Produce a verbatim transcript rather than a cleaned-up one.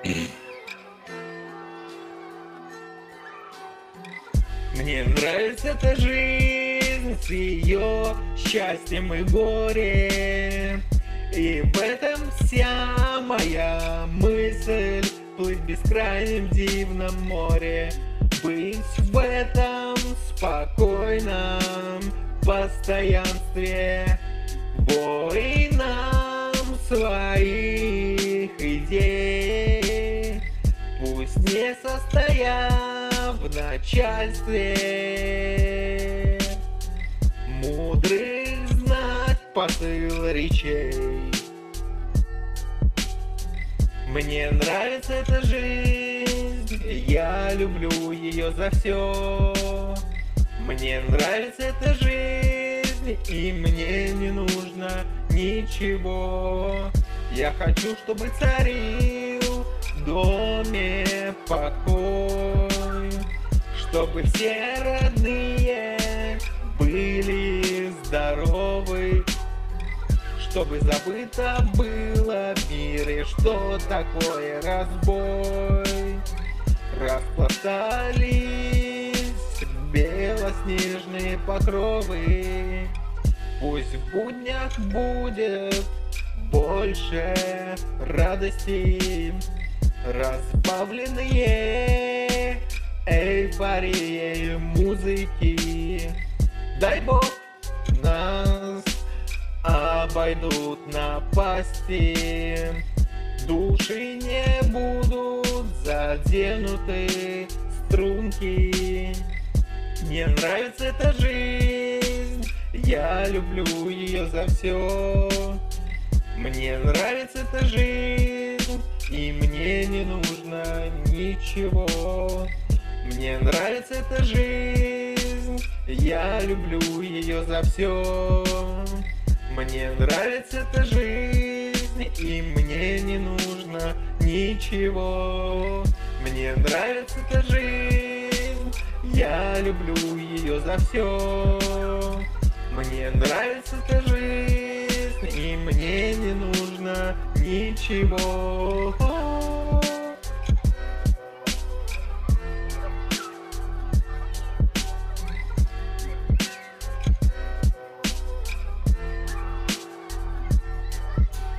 Мне нравится эта жизнь с ее счастьем и горем. И в этом вся моя мысль. Плыть в бескрайнем дивном море. Быть в этом спокойном постоянстве. Воинам своих идей. Пусть не состоя в начальстве, мудрых знать посыл речей. Мне нравится эта жизнь, я люблю ее за все. Мне нравится эта жизнь, и мне не нужно ничего. Я хочу, чтобы царил в доме покой, чтобы все родные были здоровы, чтобы забыто было в мире, что такое разбой. Распластались белоснежные покровы. Пусть в буднях будет больше радости, разбавленные эйфорией музыки. Дай Бог нас обойдут напасти, души не будут заденуты струнки. Мне нравится эта жизнь, я люблю ее за все. Мне нравится эта жизнь, и мне не нужно ничего. Мне нравится эта жизнь, я люблю ее за все. Мне нравится эта жизнь, и мне не нужно ничего. Мне нравится эта жизнь, я люблю ее за все. Мне нравится эта жизнь, и мне не нужно ничего.